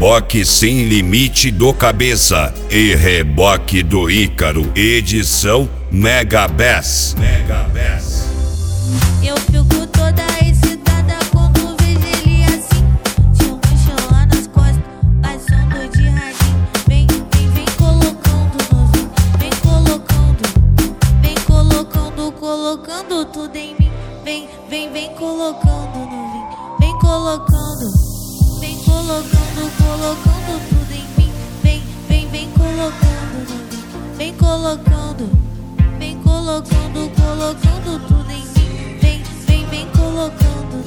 reboque sem limite do Cabeça e reboque do Ícaro, edição Mega Bass. Eu fico toda excitada quando vejo ele assim, de um mochilão nas costas, passando de radinho. Vem colocando novinho, colocando tudo em mim. Vem colocando novinho, colocando tudo em mim. Vem colocando novinho, colocando tudo em mim. Vem colocando,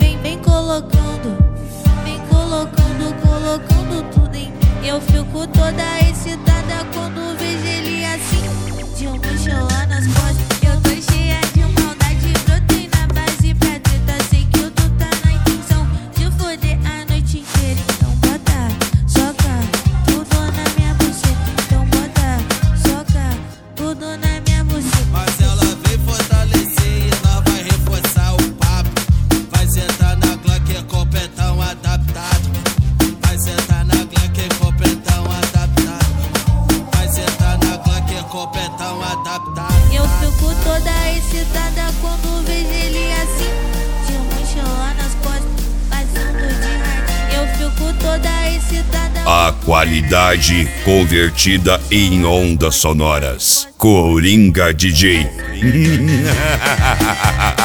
colocando tudo em mim. Eu fico toda excitada quando vejo ele assim, de um mochilão nas costas. Eu tô cheia de maldade, brotei na base pra treta. Sei que tu tá na intenção de foder a noite inteira. Então bota, soca tudo na minha buceta. Então bota, soca tudo na minha buceta. Mas ela vem fortalecer e nós vai reforçar o papo. Vai sentar na Glock, é completão adaptado. Vai sentar na Glock, é completão adaptado. Vai sentar na Glock, é completão adaptado. Eu fico toda excitada quando vejo ele assim, de um mochilão nas costas, passando de radinho. Eu fico toda excitada. A qualidade convertida em ondas sonoras. Coringa DJ.